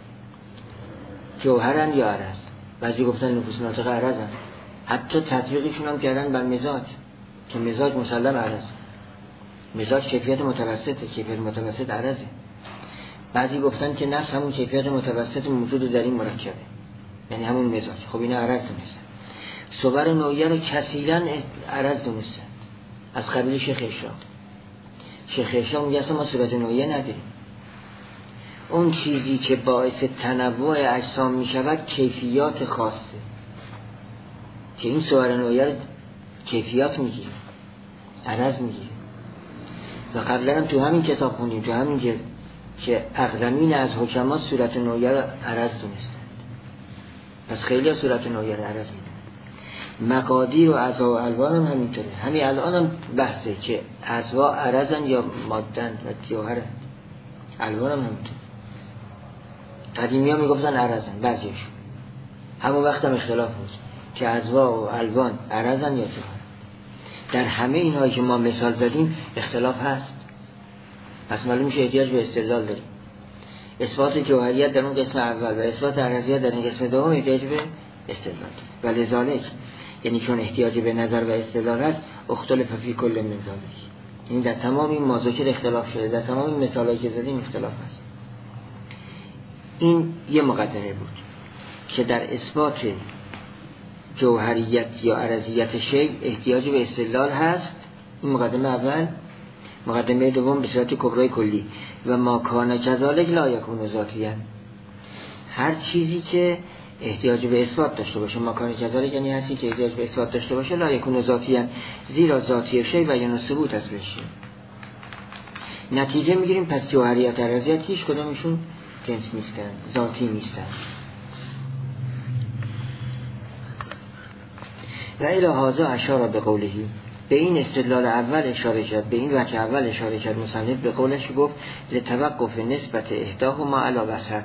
جوهرن یا عرض؟ بعضی گفتن نفوس ناطقه عرضن، حتی تطبیقشون هم کردن بر مزاج که مزاج مسلم عرض. مزاج کیفیت متوسطه، کیفیت متوسط عرضه. بعضی گفتن که نفس همون کیفیت متوسط موجود در این مرکبه، یعنی همون مزاج. خب اینا عرض دونستن. صور نوعیه رو کثیرا عرض دونستن از قبیل شیخ اشراق. شیخ اشراق میگه اصلا ما صورت نوعیه نداریم. اون چیزی که باعث تنوع اجسام میشود کیفیات خاصه که این صور نوعیه رو کیفیات میگیره، عرض میگیره. و قبلا هم تو همین کتاب خوندیم، تو همین جلد، که اقدمین از حکمات صورت نوعیه رو عرض دونستند. پس خیلی صورت نوعیه رو عرض میدونن. مقادیر و اضواء و الوان هم همینطوره. همین الان هم بحثه که اضواء عرضن یا مادن و جوهرن. الوان هم همینطور. قدیمی ها میگفتن عرضن، بعضیشون همون وقت هم اختلاف بود که اضواء و الوان عرضن یا جوهر. در همه اینهایی که ما مثال زدیم اختلاف هست. پس معلوم میشه احتیاج به استدلال داریم. اثبات جوهریت در اون قسم اول و اثبات عرضیت در این قسم دوم احتیاج به استدلال داره. ولذالک یعنی چون احتیاج به نظر و استدلال هست اختلاف فی کل من ذالک، یعنی در تمام این مذاکره اختلاف شده، در تمام این مثالایی که زدیم اختلاف هست. این یه مقدمه بود که در اثبات جوهریت یا عرضیت شیء احتیاج به استدلال هست. این مقدمه اول. مقدمه دوم به صورت کبرای کلی و ما کان کذالک لا یکون ذاتیاً، هر چیزی که احتیاج به اثبات داشته باشه، ما کان کذالک یعنی هر چیزی که احتیاج به اثبات داشته باشه لا یکون ذاتیاً، زیرا ذاتی شیء بیان ثبوت اصلش. نتیجه میگیریم پس جوهریت و عرضیت هیچ کدومشون جنس نیستن، ذاتی نیستن. و الی هذا اشار به قوله، به این استدلال اول اشاره کرد، به این وجه اول اشاره کرد مصنف به قولش گفت لتوقف نسبت احداهما علی وسط.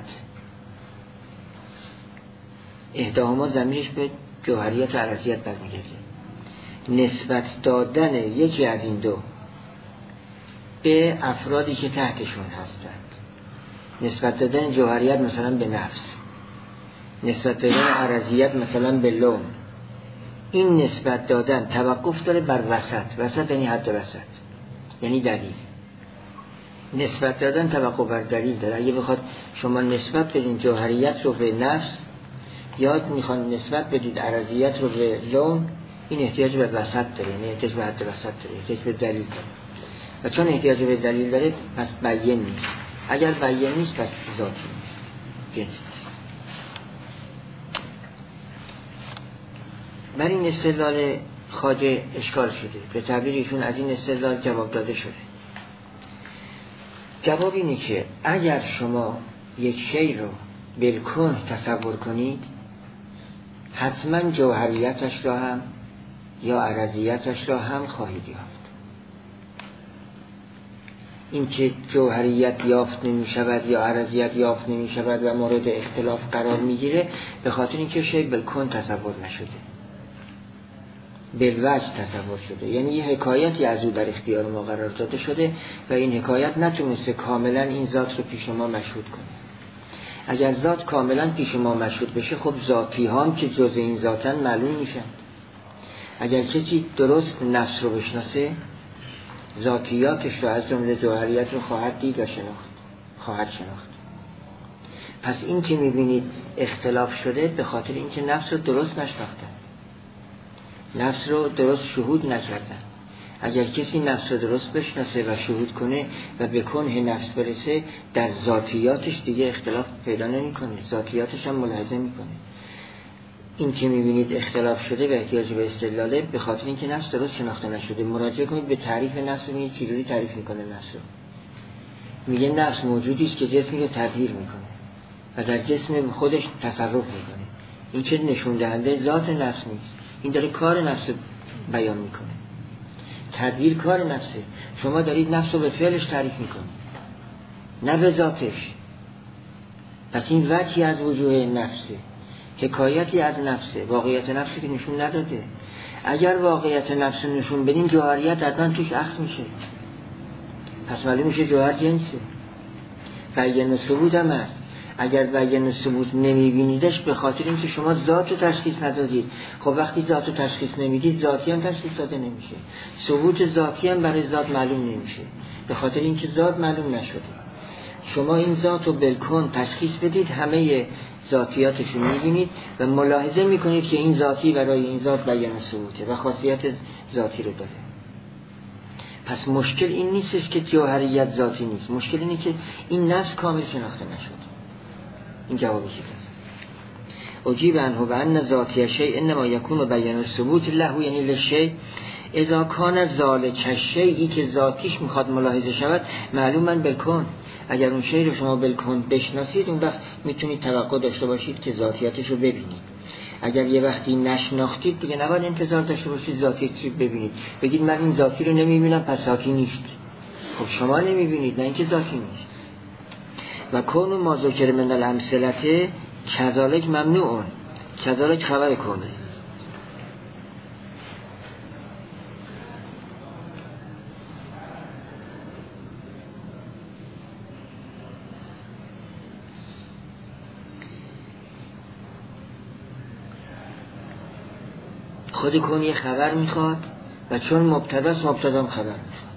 احداهما ضمیرش به جوهریت و عرضیت برمیگرده. نسبت دادن یکی از این دو به افرادی که تحتشون هستند، نسبت دادن جوهریت مثلا به نفس، نسبت دادن عرضیت مثلا به لون، این نسبت دادن توقف داره بر وسط. وسط یعنی حد وسط، یعنی دلیل. نسبت دادن توقف بر دلیل داره. اگه بخواد شما نسبت بدین جوهریت رو به نفس یا میخوان نسبت بدید عرضیت رو به لون، این احتیاج به وسط داره، یعنی احتیاج به حد وسط داره، احتیاج به دلیل داره. و چون احتیاج به دلیل داره پس بیان نیست. اگر بیان نیست پس ذاتی نیست، جنس نیست. بر این استدلال خواجه اشکال شده، به تعبیر ایشون از این استدلال جواب داده شده. جواب اینه که اگر شما یک شی رو بالکن تصور کنید، حتما جوهریتش را هم یا عرضیتش را هم خواهید یافت. این که جوهریت یافت نمی شود یا عرضیت یافت نمی شود و مورد اختلاف قرار می گیره به خاطر اینکه شی بالکن تصور نشده، بالوجه تصور شده، یعنی یه حکایتی از او در اختیار ما قرار داده شده و این حکایت نتونسته کاملا این ذات رو پیش ما مشهود کنه. اگر ذات کاملا پیش ما مشهود بشه خب ذاتی هم که جز این ذاتن معلوم میشن. اگر کسی درست نفس رو بشناسه ذاتیاتش رو از جمله جوهریت رو خواهد دید و شناخت، خواهد شناخت. پس این که میبینید اختلاف شده به خاطر اینکه نفس رو درست نشناختن، نفس رو درست شهود نکردن. اگر کسی نفس رو درست بشناسه و شهود کنه و به کنه نفس برسه، در ذاتیاتش دیگه اختلاف پیدا نمی کنه، ذاتیاتش هم ملاحظه می کنه. این که می بینید اختلاف شده و احتیاج به استدلاله به خاطر اینکه نفس درست شناخته نشده. مراجعه کنید به تعریف نفس، ببینید چجوری تعریف میکنه نفس رو. میگه نفس موجودی است که جسمی رو تغییر میکنه و در جسم خودش تصرف میکنه. این که نشون دهنده ذات نفس نیست، این داره کار نفس بیان میکنه. تدبیر کار نفسه. شما دارید نفس رو به فعلش تعریف میکنید نه به ذاتش. پس این وجهی از وجوه نفسه، حکایتی از نفسه، واقعیت نفسی که نشون نداده. اگر واقعیت نفس نشون بدین جوهریت حتما توش عکس میشه، پس معلوم میشه جوهر جنسه. بیان ثبوت هم هست. اگر بیان ثبوت نمیبینیدش به خاطر اینکه شما ذات رو تشخیص ندادید. خب وقتی ذات رو تشخیص نمیدید ذاتی هم تشخیص داده نمیشه. ثبوت ذاتی هم برای ذات معلوم نمیشه به خاطر اینکه ذات معلوم نشده. شما این ذات رو بالکن تشخیص بدید، همه ذاتیاتش رو میبینید و ملاحظه میکنید که این ذاتی برای این ذات بیان ثبوته و خاصیت ذاتی رو داره. پس مشکل این نیستش که جوهریت ذاتی نیست، مشکل اینه که این نفس کامل شناخته نشد. این جوابی که داد اجیب عنه و ان ذاتی شیء انما یکون بیان ثبوت له، یعنی لشیء اذا کان ذالک شیئی که ذاتیش میخواد ملاحظه شود معلوماً بالکن. اگر اون شیء رو شما بالکن بشناسید اون وقت میتونید توقع داشته باشید که ذاتیاتش رو ببینید. اگر یه وقتی نشناختید دیگه نباید انتظار داشته باشید ذاتیاتش رو ببینید. بگید من این ذاتی رو نمیبینم پس ذاتی نیست. خب شما نمیبینید، نه اینکه ذاتی نیست. و کون ما ذکر من الامثله کذالک ممنوعون، کذالک خبر کنه. خود کن یه خبر میخواد و چون مبتداست مبتدام خبر میخواد.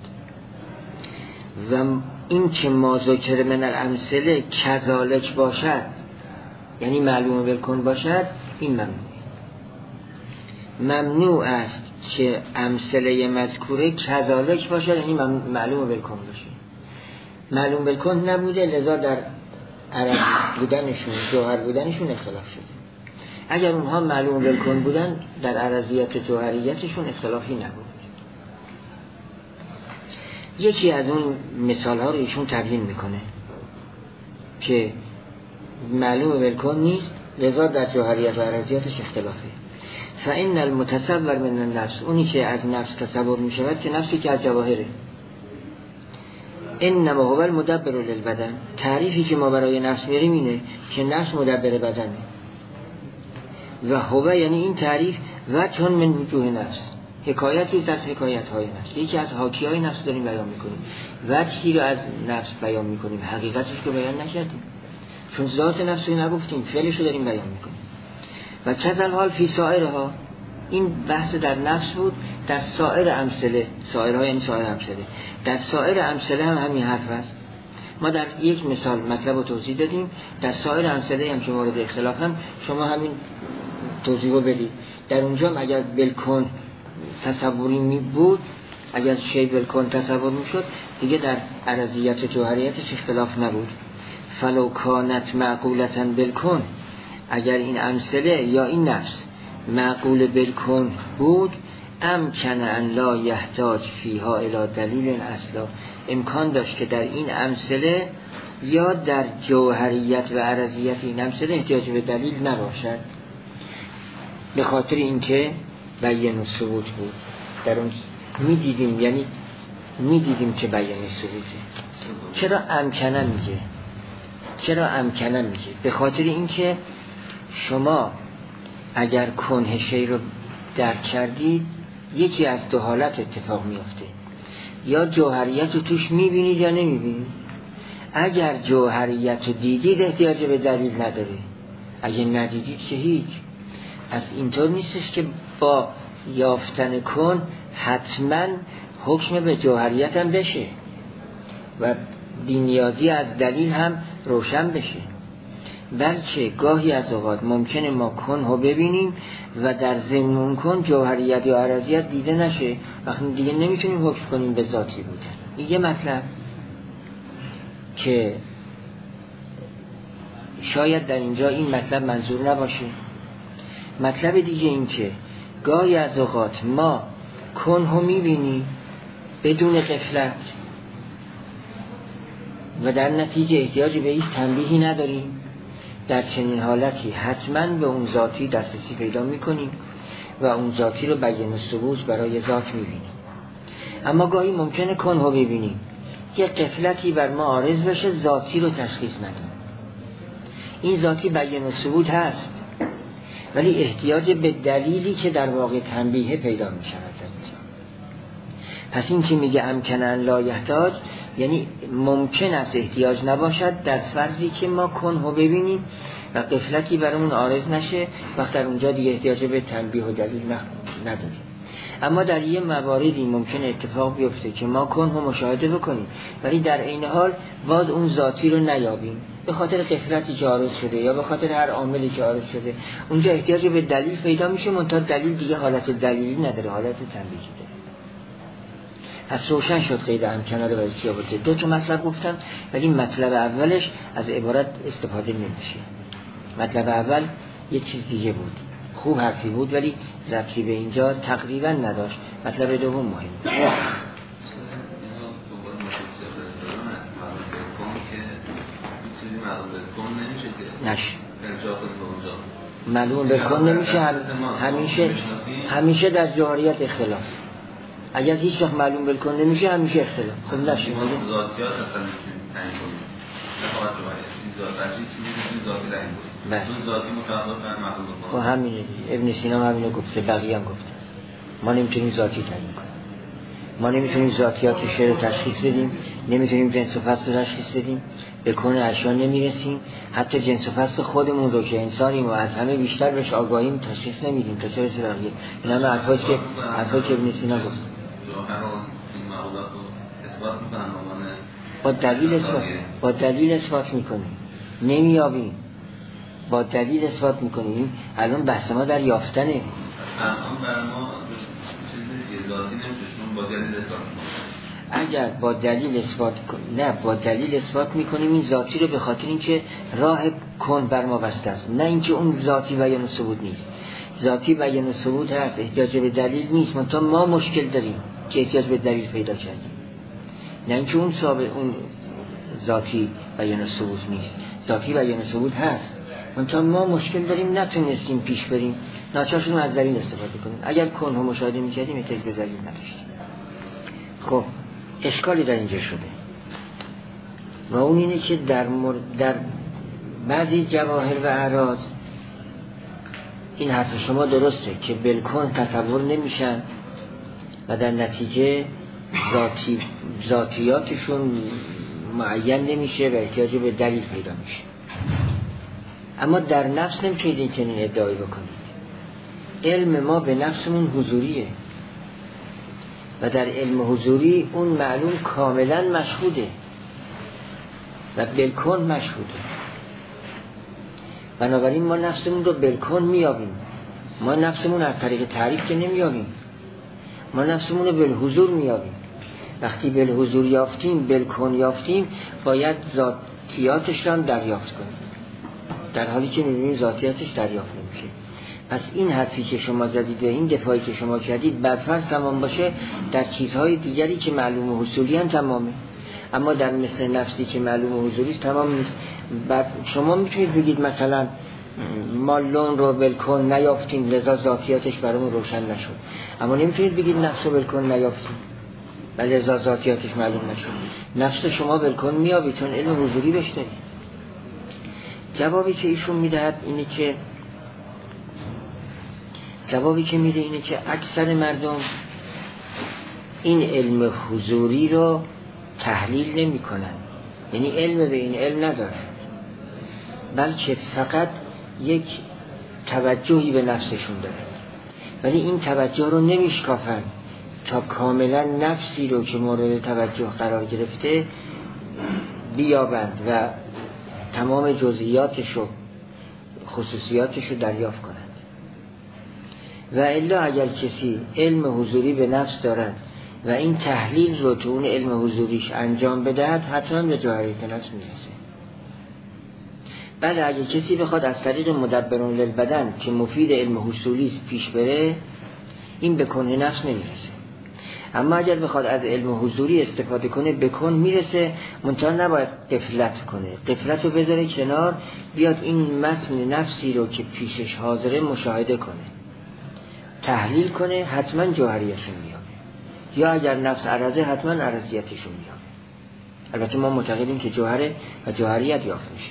و این که ما ذکر من الامثله کذالک باشد یعنی معلوم بالکن باشد، این ممنوع. ممنوع است که امثله مذکوره کذالک باشد یعنی معلوم بالکن باشه. معلوم بالکن نبوده، لذا در عربی بودنشون جوهر بودنشون اختلاف شده. اگر اونها معلوم بالکن بودن در عرضیت جوهریتشون اختلافی نبود. یکی از اون مثال ها رو ایشون تبیین میکنه که معلوم بالکن نیست، لذا در جوهریت و عرضیتش اختلافه. فإن المتصور من النفس، اونی که از نفس تصور میشود که نفسی که از جواهره. انما هو المدبر للبدن، تعریفی که ما برای نفس میریم اینه که نفس مدبر بدنه. و هو یعنی این تعریف و چون من وجوه نفس، حکایتی از حکایت های نفس، یکی از حاکی های نفس داریم بیان میکنیم، وجهی رو از نفس بیان میکنیم، حقیقتش رو بیان نکردیم چون ذات نفس رو نگفتیم، فعلش رو داریم بیان میکنیم. و کذل حال فی سائرها، این بحث در نفس بود، در سایر امثله، سائرها یعنی سایر امثله، در سایر امثله هم همین حرف هست. ما در یک مثال مطلب رو توضیح دادیم، در سایر امثله هم که مورد اختلاف هم شما همین توضیح رو بدید. در اونجا هم اگر بالکن تصوری می بود، اگر شی بالکن تصور می شد، دیگه در عرضیت و جوهریتش اختلاف نبود. فلو کانت معقولتا بالکن، اگر این امثله یا این نفس معقول بالکن بود، امکن ان لا یحتاج فیها الی دلیل اصلا، امکان داشت که در این امثله یا در جوهریت و عرضیت این امثله احتیاج به دلیل نباشد، به خاطر اینکه بیان ثبوت بود. در اون میدیدیم، یعنی میدیدیم که بیان ثبوته. چرا امکنه میگه؟ چرا امکنه میگه؟ به خاطر اینکه شما اگر کنه شی رو درک کردید، یکی از دو حالت اتفاق میفته، یا جوهریت رو توش میبینید یا نمیبینید. اگر جوهریت رو دیدید احتیاج به دلیل نداره، اگر ندیدید که هیچ. از اینطور نیستش که با یافتن کن حتما حکم به جوهریت هم بشه و بی‌نیازی از دلیل هم روشن بشه، بلکه گاهی از اوقات ممکنه ما کن رو ببینیم و در ضمن اون کن جوهریت یا عرضیت دیده نشه، وقتی دیگه نمیتونیم حکم کنیم به ذاتی بودن. این یه مطلب که شاید در اینجا این مطلب منظور نباشه. مطلب دیگه این که گاهی از اوقات ما کن رو میبینیم بدون غفلت و در نتیجه احتیاج به هیچ تنبیهی نداریم. در چنین حالتی حتما به اون ذاتی دسترسی پیدا میکنیم و اون ذاتی رو بیان ثبوت برای ذات میبینیم. اما گاهی ممکنه کن رو ببینیم، یه غفلتی بر ما عارض بشه، ذاتی رو تشخیص ندیم. این ذاتی بیان ثبوت هست، ولی احتیاج به دلیلی که در واقع تنبیه پیدا می شود. پس این که میگه امکن ان لا یحتاج، یعنی ممکن است احتیاج نباشد در فرضی که ما کنه ببینیم و غفلتی برامون عارض نشه، وقت در اونجا دیگه احتیاج به تنبیه و دلیل نداریم. اما در یه مواردی ممکن اتفاق بیفته که ما کنه مشاهده بکنیم ولی در این حال باز اون ذاتی رو نیابیم، به خاطر غفلتی که عارض شده یا به خاطر هر عاملی که عارض شده، اونجا احتیاج به دلیل پیدا میشه، منتها دلیل دیگه حالت دلیلی نداره، حالت تنبیهی داره. پس روشن شد قید امکنه رو برای چی آورده. دو تا مطلب گفتم ولی مطلب اولش از عبارت استفاده نمیشه. مطلب اول یه چیز دیگه بود، خوب حرفی بود ولی ربطی به اینجا تقریبا نداشت. مطلب دوم مهم نشه، معلوم بکن نمیشه، همیشه همیشه در جوهریت اختلاف. اگر هیچ وقت معلوم بکن نمیشه همیشه اختلاف. خب نشه
ذاتیات اصلا میتونیم تعیین کنیم، نخواهد جوهریت بله. ذاتی متعلق به معلوم بکن.
خب همینه، ابن سینا همینه گفته، بقیه هم گفته ما نمیتونیم ذاتی تعیین کنیم. ما نمیتونیم ذاتیات شعر رو تشخیص بدیم، نمیتونیم جنس و فصل رو تشخیص بدیم، به کون اشیا نمیرسیم، حتی جنس و فصل خودمون رو که انسانیم و از همه بیشتر بهش آگاهیم تشخیص نمیدیم تا چه رسه بقیه. این همه حرفایی که حرفایی که ابن سینا گفت با دلیل اثبات با دلیل اثبات میکنیم، نمیابیم، با دلیل اثبات میکنیم. الان بحث ما در یافتنه.
الان برای ما چیزی ذاتی نمیشه، با دلیل اثبات میکنیم.
اگر با دلیل اثبات نه با دلیل اثبات میکنیم این ذاتی رو، به خاطر اینکه راه کن بر ما بسته است، نه اینکه اون ذاتی بیان و ثبوت نیست. ذاتی بیان و ثبوت هست، احتیاج به دلیل نیست، منتها ما مشکل داریم که احتیاج به دلیل پیدا کردیم، نه اینکه اون ثابت اون ذاتی بیان و ثبوت نیست. ذاتی بیان و ثبوت هست، منتها ما مشکل داریم نتونستیم پیش بریم، ناچارشون از دلیل استفاده کنیم. اگر کنه مشاهده میکردیم احتیاج به دلیل نداشتیم. خب اشکالی در اینجا شده و اون اینه که در, مر... در بعضی جواهر و اعراض این حرف شما درسته که بالکن تصور نمیشن و در نتیجه ذاتی... ذاتیاتشون معین نمیشه و احتیاج به دلیل پیدا میشه. اما در نفس نمیتونید این چنین ادعایی بکنید. علم ما به نفسمون حضوریه و در علم حضوری اون معلوم کاملا مشهوده و بالکن مشهوده. بنابراین ما نفسمون رو بالکن میابیم. ما نفسمون از طریق تعریف که نمیابیم، ما نفسمون رو بالحضور میابیم. وقتی بالحضور یافتیم، بالکن یافتیم، باید ذاتیاتش رو هم دریافت کنیم، در حالی که میبینیم ذاتیاتش دریافت نمیشه. پس این حرفی که شما زدید و این دفاعی که شما کردید برفرض تمام باشه، در چیزهای دیگری که معلوم و حصولی هم تمامه، اما در مثل نفسی که معلوم و حضوری تمام نیست. شما میتونید بگید مثلا ما لون رو بالکن نیافتیم لذا ذاتیاتش برامون روشن نشد، اما نمیتونید بگید نفس رو بالکن نیافتیم و لذا ذاتیاتش معلوم نشد. نفس شما بالکن میابید چون علم حضوری بهش دارید. جوابی که ایشون میدهد اینه که جوابی که میده اینه که اکثر مردم این علم حضوری رو تحلیل نمی کنن، یعنی علم به این علم ندارن، بلکه فقط یک توجهی به نفسشون دارن، ولی این توجه رو نمیشکافن تا کاملا نفسی رو که مورد توجه قرار گرفته بیابند و تمام جزئیاتش و خصوصیاتش رو دریافت کنند. و الا اگر کسی علم حضوری به نفس دارد و این تحلیل رو تو اون علم حضوریش انجام بدهد، حتما به جوهریت نفس میرسه. بله اگر کسی بخواد از طریق مدبرون للبدن که مفید علم حصولی است پیش بره، این به کنه نفس نمیرسه. اما اگر بخواد از علم حضوری استفاده کنه به کن میرسه، منتها نباید غفلت کنه، غفلت رو بذاره کنار، بیاد این متن نفسی رو که پیشش حاضره مشاهده کنه، تحلیل کنه، حتما جوهریتشون میاد، یا اگر نفس عرضه حتما عرضیتشون میاد. البته ما معتقدیم که جوهره و جوهریت یافت میشه.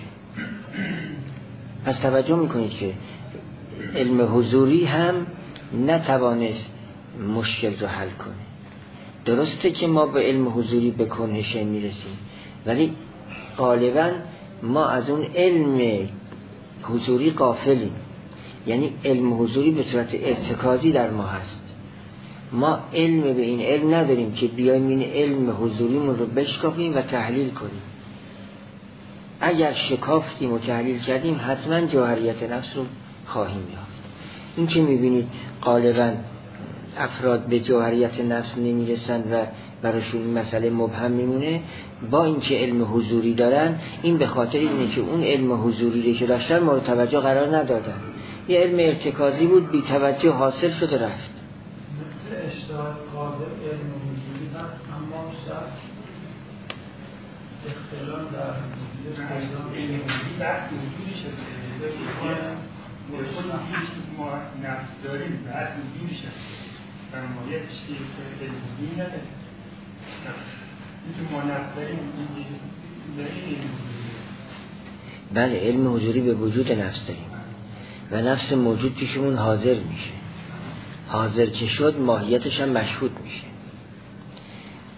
پس توجه میکنید که علم حضوری هم نتوانست مشکل رو حل کنه. درسته که ما به علم حضوری به کنهشه میرسیم، ولی غالبا ما از اون علم حضوری غافلیم، یعنی علم حضوری به صورت ارتکازی در ما هست. ما علم به این علم نداریم که بیایم این علم حضوریمون رو بشکافیم و تحلیل کنیم. اگر شکافتیم و تحلیل کردیم حتما جوهریت نفس رو خواهیم یافت. این که میبینید غالبا افراد به جوهریت نفس نمیرسن و براشون این مسئله مبهم میمونه، با اینکه علم حضوری دارن، این به خاطر اینه که اون علم حضوری که داشتن مورد توجه قرار ندادن. یه علم ارتکازی بود، بی توجه حاصل شد و رفت.
مثل اشتراک قادر علم حضوری هست، اما شخص اختلال در علم حضوری بحث وجودش هست. ما نفس داریم بحث وجودش هست، فرمایتش که علم حضوری نداریم. اینکه ما نفس داریم داریم
بله، علم حضوری به وجود نفس داریم و نفس موجود پیشمون حاضر میشه. حاضر که شد ماهیتش هم مشهود میشه.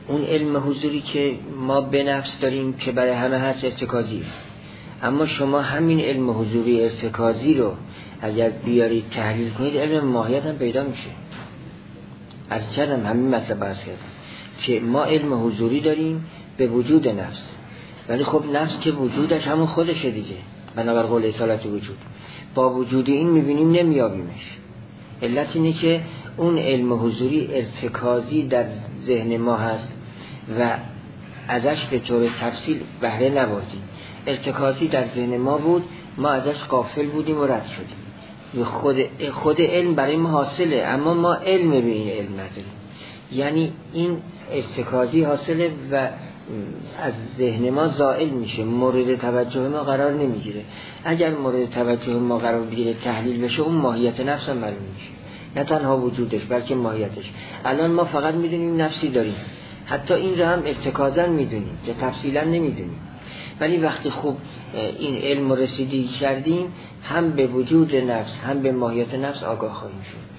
اون علم حضوری که ما به نفس داریم که برای همه هست ارتکازی است، اما شما همین علم حضوری ارتکازی رو اگر بیارید تحلیل کنید علم ماهیت هم پیدا میشه. از کردم همین مطلب بحث کردم که ما علم حضوری داریم به وجود نفس، ولی خب نفس که وجودش همون خودشه دیگه، بنابر قول اصالت وجود. با وجود این میبینیم نمیابیمش. علت اینه که اون علم حضوری ارتکازی در ذهن ما هست و ازش به طور تفصیل بهره نبردیم. ارتکازی در ذهن ما بود، ما ازش غافل بودیم و رد شدیم. خود خود علم برای ما حاصله، اما ما علم به این علم نداریم. یعنی این ارتکازی حاصله و از ذهن ما زائل میشه، مورد توجه ما قرار نمیگیره. اگر مورد توجه ما قرار بگیره تحلیل بشه، اون ماهیت نفس هم معلوم میشه، نه تنها وجودش بلکه ماهیتش. الان ما فقط میدونیم نفسی داریم، حتی این رو هم ارتکازا میدونیم که تفصیلا نمیدونیم، ولی وقتی خوب این علم رسیدگی کردیم هم به وجود نفس هم به ماهیت نفس آگاه خواهیم شد.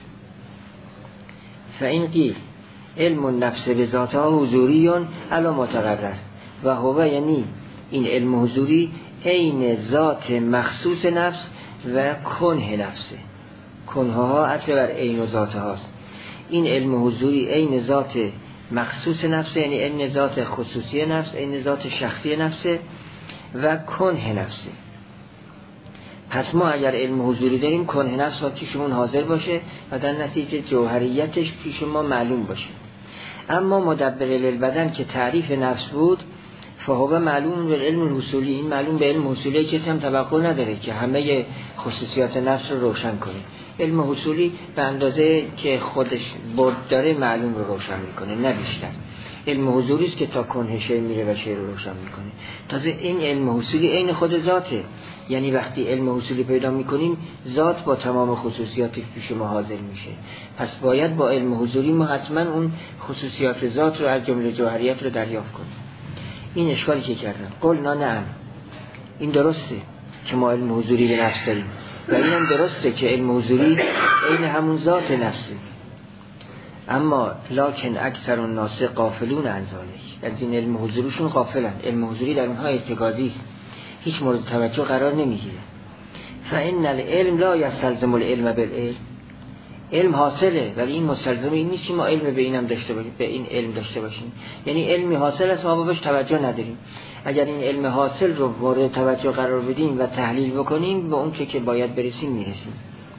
فإن قیل علم النفس به ذاتها حضوریون علی متقرر و هو، یعنی این علم حضوری عین ذات مخصوص نفس و کنه نفسه. کنه ها عطف بر عین و ذات هاست. این علم حضوری عین ذات مخصوص نفسه، یعنی عین ذات خصوصی نفس، عین ذات شخصی نفسه و کنه نفسه. پس ما اگر علم حضوری داریم کنه نفس با پیشمون حاضر باشه و در نتیجه جوهریتش پیش ما معلوم باشه. اما مدبر للبدن که تعریف نفس بود، فهو معلوم به علم حصولی، این معلوم به علم حصولی کسی هم توقع نداره که همه خصوصیات نفس رو روشن کنه. علم حصولی به اندازه که خودش برد داره معلوم رو روشن میکنه، نه بیشتر. علم حضوری است که تا کنه شی میره و شی رو روشن میکنه. تازه این علم حصولی عین خود ذاته، یعنی وقتی علم حصولی پیدا میکنیم ذات با تمام خصوصیاتش پیش ما حاضر میشه. پس باید با علم حضوری ما حتما اون خصوصیات ذات رو از جمله جوهریت رو دریافت کنیم. این اشکالی که کردم قلنا نعم، این درسته که ما علم حضوری به نفس داریم و این هم درسته که علم حضوری عین همون ذات نفسه، اما لکن اکثر الناس غافلون عن ذلک، از این علم حضوریشون غافلن. علم حضوری در اونها ارتکازی است، هیچ مورد توجه قرار نمیگیره. فإن العلم لا یستلزم العلم بالعلم، علم حاصله ولی این مستلزم این نیست که ما علم به اینم داشته باشیم، به این علم داشته باشیم. یعنی علمی حاصل است ما بهش توجه نداریم. اگر این علم حاصل رو مورد توجه قرار بدیم و تحلیل بکنیم به اون چه که باید برسیم میرسیم.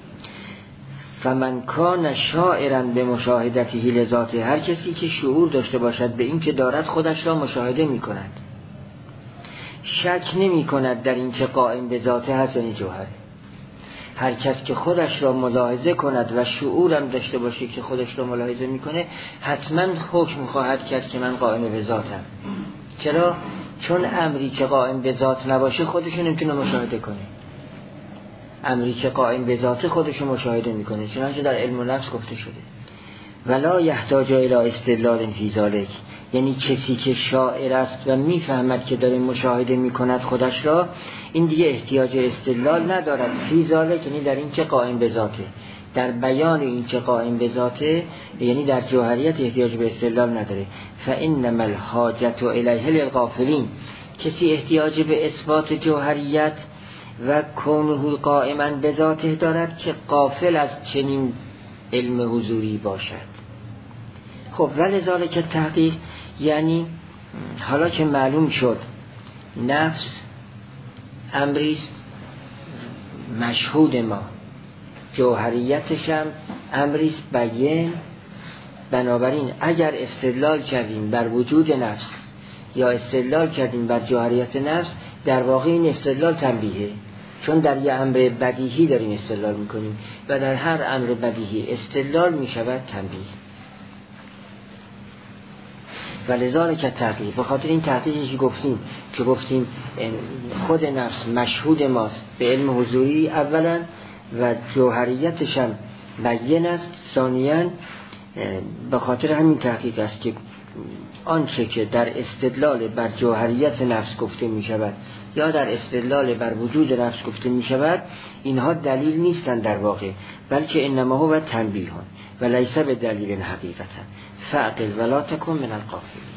فمن کان شاعرا به مشاهدته لذاته، هر کسی که شعور داشته باشد به این که دارد خودش را مشاهده می کند، شک نمی کند در این که قائم به ذاته هست، یعنی جوهره. هر کس که خودش را ملاحظه کند و شعورم داشته باشه که خودش را ملاحظه می کنه، حتما حکم خواهد کرد که من قائم به ذاتم. چرا؟ چون امری که قائم به ذات نباشه خودشون نمیتونه مشاهده کنه. امری که قائم به ذات خودشو مشاهده میکنه، چنانچه در علم النفس گفته شده ولا یحتاج الی استدلال فی ذلک، یعنی کسی که شاعر است و میفهمد که داره مشاهده میکند خودش را، این دیگه احتیاج استدلال ندارد. فی ذلک یعنی در این که قائم به ذاته، در بیان این که قائم به ذاته، یعنی در جوهریت احتیاج به استدلال نداره. فانما الحاجة الیه للغافلین، کسی احتیاج به اثبات جوهریت و کونه قائما به ذاته دارد که غافل از چنین علم حضوری باشد. خب ولذالک تحقیق، یعنی حالا که معلوم شد نفس امریست مشهود ما، جوهریتش هم امریست بیان، بنابراین اگر استدلال کردیم بر وجود نفس یا استدلال کردیم بر جوهریت نفس، در واقع این استدلال تنبیهه، چون در یه امر بدیهی داریم استدلال میکنیم و در هر امر بدیهی استدلال میشود تنبیه. ولذالک تحقیق، به خاطر این تحقیقی که گفتیم که گفتیم خود نفس مشهود ماست به علم حضوری اولا و جوهریتش هم بیان است، ثانیاً به خاطر همین تحقیق است که آنچه که در استدلال بر جوهریت نفس گفته می شود یا در استدلال بر وجود نفس گفته می شود، اینها دلیل نیستند در واقع، بلکه انما هو تنبیه و لیس به دلیل حقیقتا، فعقل ولا تکن من الغافلین.